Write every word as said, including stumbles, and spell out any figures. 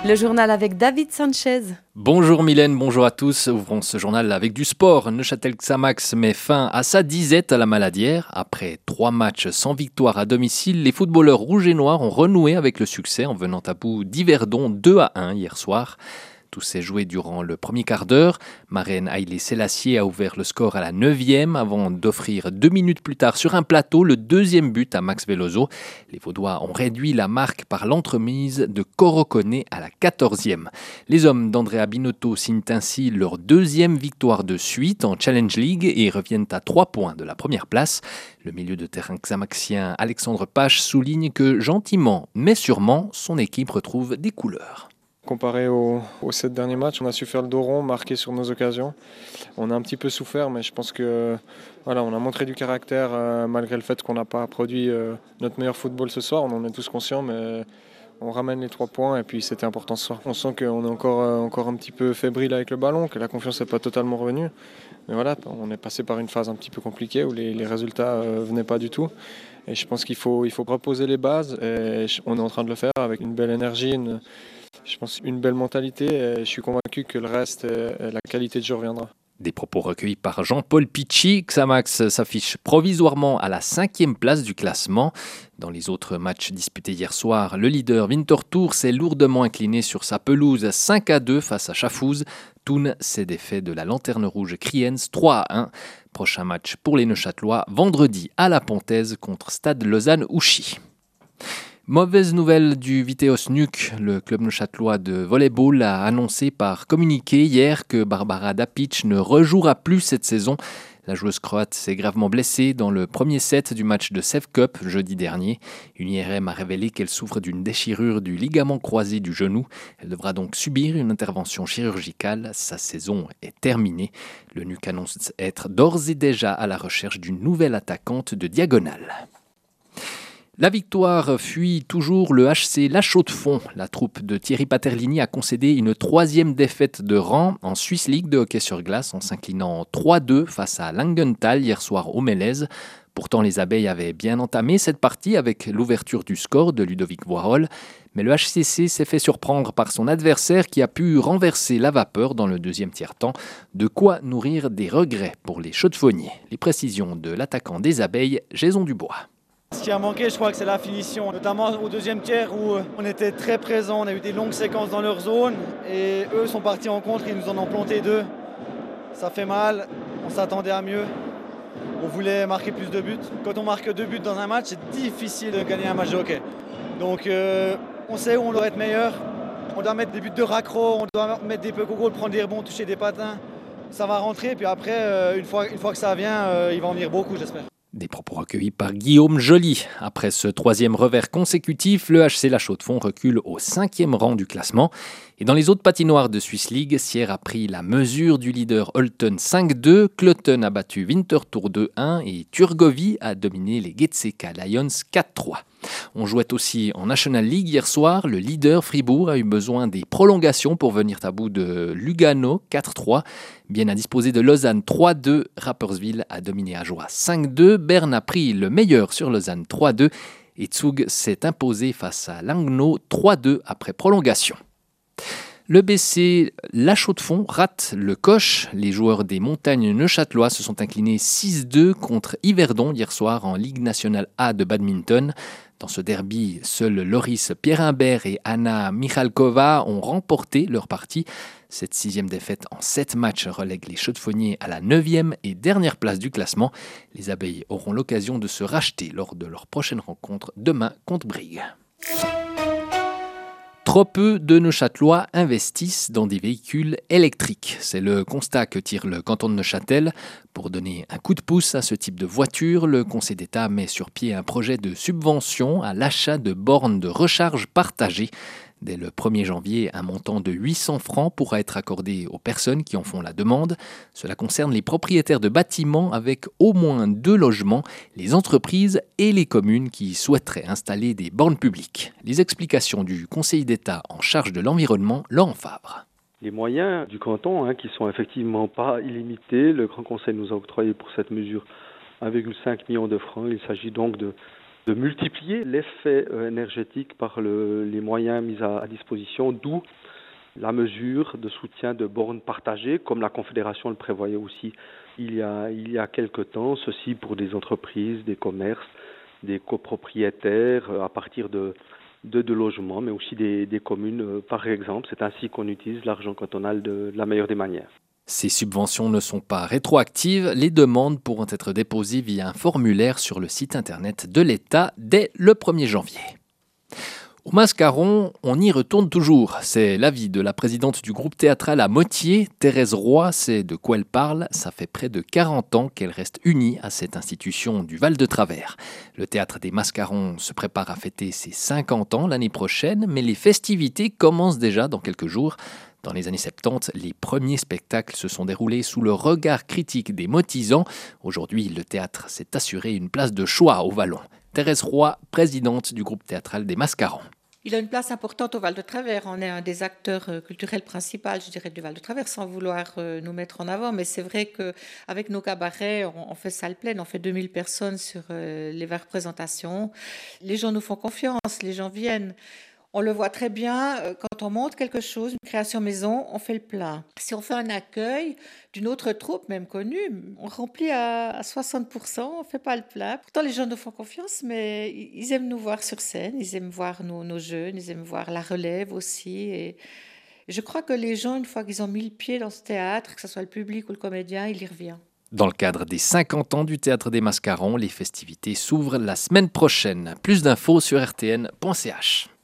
Le journal avec David Sanchez. Bonjour Mylène, bonjour à tous. Ouvrons ce journal avec du sport. Neuchâtel Xamax met fin à sa disette à la Maladière. Après trois matchs sans victoire à domicile, les footballeurs rouges et noirs ont renoué avec le succès en venant à bout d'Yverdon deux à un hier soir. Tout s'est joué durant le premier quart d'heure. Maren Haïlé Sélassié a ouvert le score à la neuvième avant d'offrir deux minutes plus tard sur un plateau le deuxième but à Max Veloso. Les Vaudois ont réduit la marque par l'entremise de Corocone à la quatorzième. Les hommes d'Andrea Binotto signent ainsi leur deuxième victoire de suite en Challenge League et reviennent à trois points de la première place. Le milieu de terrain xamaxien Alexandre Pache souligne que gentiment mais sûrement son équipe retrouve des couleurs. Comparé aux, aux sept derniers matchs, on a su faire le dos rond, marquer sur nos occasions. On a un petit peu souffert, mais je pense que voilà, on a montré du caractère euh, malgré le fait qu'on n'a pas produit euh, notre meilleur football ce soir. On en est tous conscients, mais on ramène les trois points et puis c'était important ce soir. On sent qu'on est encore, euh, encore un petit peu fébrile avec le ballon, que la confiance n'est pas totalement revenue. Mais voilà, on est passé par une phase un petit peu compliquée où les, les résultats ne euh, venaient pas du tout. Et je pense qu'il faut, il faut reposer les bases et on est en train de le faire avec une belle énergie, une, je pense une belle mentalité et je suis convaincu que le reste, la qualité de jeu reviendra. Des propos recueillis par Jean-Paul Pichy. Xamax s'affiche provisoirement à la cinquième place du classement. Dans les autres matchs disputés hier soir, le leader Winterthur s'est lourdement incliné sur sa pelouse cinq à deux face à Schaffhouse. Thun s'est défait de la lanterne rouge Kriens trois à un. Prochain match pour les Neuchâtelois, vendredi à la Pontaise contre Stade Lausanne-Ouchy. Mauvaise nouvelle du Viteos Nuuk. Le club neuchâtelois de volleyball a annoncé par communiqué hier que Barbara Dapic ne rejouera plus cette saison. La joueuse croate s'est gravement blessée dans le premier set du match de Sev Cup jeudi dernier. Une I R M a révélé qu'elle souffre d'une déchirure du ligament croisé du genou. Elle devra donc subir une intervention chirurgicale. Sa saison est terminée. Le Nuuk annonce être d'ores et déjà à la recherche d'une nouvelle attaquante de diagonale. La victoire fuit toujours le H C La Chaux-de-Fonds. La troupe de Thierry Paterlini a concédé une troisième défaite de rang en Swiss League de hockey sur glace en s'inclinant trois deux face à Langenthal hier soir au Mélèze. Pourtant, les abeilles avaient bien entamé cette partie avec l'ouverture du score de Ludovic Voirol. Mais le H C C s'est fait surprendre par son adversaire qui a pu renverser la vapeur dans le deuxième tiers-temps. De quoi nourrir des regrets pour les chaudefonniers. Les précisions de l'attaquant des abeilles, Jason Dubois. Ce qui a manqué, je crois que c'est la finition, notamment au deuxième tiers où on était très présents, on a eu des longues séquences dans leur zone et eux sont partis en contre, ils nous en ont planté deux. Ça fait mal, on s'attendait à mieux, on voulait marquer plus de buts. Quand on marque deux buts dans un match, c'est difficile de gagner un match de hockey. Donc euh, on sait où on doit être meilleur, on doit mettre des buts de raccro, on doit mettre des peu goals, prendre des rebonds, toucher des patins. Ça va rentrer, puis après, euh, une, fois, une fois que ça vient, euh, il va en venir beaucoup, j'espère. Des propos recueillis par Guillaume Joly. Après ce troisième revers consécutif, le H C La Chaux-de-Fonds recule au cinquième rang du classement. Et dans les autres patinoires de Swiss League, Sierre a pris la mesure du leader Holton cinq deux, Cloton a battu Winterthur deux un et Turgovie a dominé les Getseka Lions quatre trois. On jouait aussi en National League hier soir. Le leader Fribourg a eu besoin des prolongations pour venir à bout de Lugano quatre trois. Bien à disposer de Lausanne trois deux, Rapperswil a dominé Ajoie cinq deux. Berne a pris le meilleur sur Lausanne trois deux. Et Zug s'est imposé face à Langnau trois deux après prolongation. Le B C La Chaux-de-Fonds rate le coche. Les joueurs des montagnes neuchâtelois se sont inclinés six deux contre Yverdon hier soir en Ligue nationale A de badminton. Dans ce derby, seuls Loris Pierrimbert et Anna Michalkova ont remporté leur partie. Cette sixième défaite en sept matchs relègue les chaudefonniers à la neuvième et dernière place du classement. Les abeilles auront l'occasion de se racheter lors de leur prochaine rencontre demain contre Brigue. Trop peu de Neuchâtelois investissent dans des véhicules électriques. C'est le constat que tire le canton de Neuchâtel. Pour donner un coup de pouce à ce type de voiture, le Conseil d'État met sur pied un projet de subvention à l'achat de bornes de recharge partagées. Dès le premier janvier, un montant de huit cents francs pourra être accordé aux personnes qui en font la demande. Cela concerne les propriétaires de bâtiments avec au moins deux logements, les entreprises et les communes qui souhaiteraient installer des bornes publiques. Les explications du Conseil d'État en charge de l'environnement, Laurent Fabre. Les moyens du canton, hein, qui sont effectivement pas illimités, le Grand Conseil nous a octroyé pour cette mesure un virgule cinq million de francs. Il s'agit donc de de multiplier l'effet énergétique par le, les moyens mis à, à disposition, d'où la mesure de soutien de bornes partagées, comme la Confédération le prévoyait aussi il y a, il y a quelque temps, ceci pour des entreprises, des commerces, des copropriétaires à partir de, de, de logements, mais aussi des, des communes, par exemple. C'est ainsi qu'on utilise l'argent cantonal de, de la meilleure des manières. Ces subventions ne sont pas rétroactives. Les demandes pourront être déposées via un formulaire sur le site internet de l'État dès le premier janvier. Au Mascaron, on y retourne toujours. C'est l'avis de la présidente du groupe théâtral à Motier, Thérèse Roy. C'est de quoi elle parle. Ça fait près de quarante ans qu'elle reste unie à cette institution du Val-de-Travers. Le théâtre des Mascarons se prépare à fêter ses cinquante ans l'année prochaine, mais les festivités commencent déjà dans quelques jours. Dans les années soixante-dix, les premiers spectacles se sont déroulés sous le regard critique des motisans. Aujourd'hui, le théâtre s'est assuré une place de choix au Vallon. Thérèse Roy, présidente du groupe théâtral des Mascarons. Il a une place importante au Val-de-Travers. On est un des acteurs culturels principaux, je dirais, du Val-de-Travers, sans vouloir nous mettre en avant. Mais c'est vrai qu'avec nos cabarets, on fait salle pleine, on fait deux mille personnes sur les représentations. Les gens nous font confiance, les gens viennent. On le voit très bien, quand on monte quelque chose, une création maison, on fait le plein. Si on fait un accueil d'une autre troupe, même connue, on remplit à soixante pour cent, on ne fait pas le plein. Pourtant, les gens nous font confiance, mais ils aiment nous voir sur scène, ils aiment voir nos, nos jeunes, ils aiment voir la relève aussi. Et je crois que les gens, une fois qu'ils ont mis le pied dans ce théâtre, que ce soit le public ou le comédien, il y revient. Dans le cadre des cinquante ans du Théâtre des Mascarons, les festivités s'ouvrent la semaine prochaine. Plus d'infos sur r t n point c h.